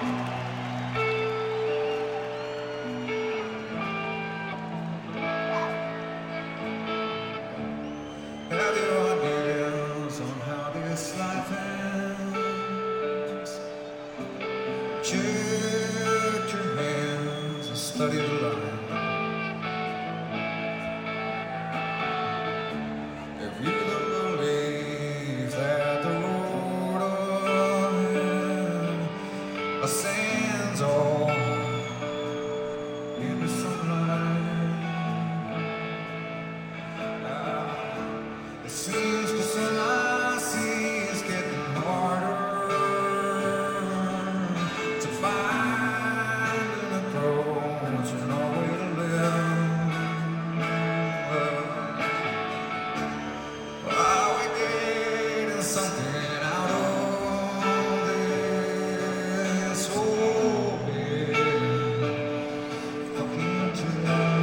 Have your ideas on how this life ends. Check your hands and study the line. If you don't believe that the road ahead ascends all into sunlight. It seems the sun I see is getting harder to find an approach and no way to live. Are we getting something out of this whole big fucking trip?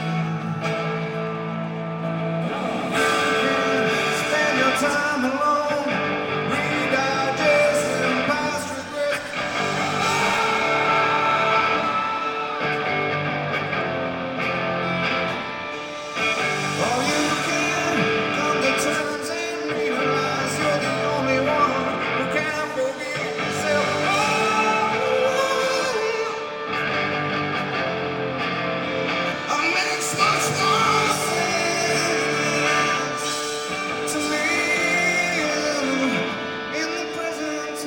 Spend your time alone, redigesting past regrets. Oh, you can come to terms and realize you're the only one who can forgive yourself. Oh, it makes much more sense to live in the present.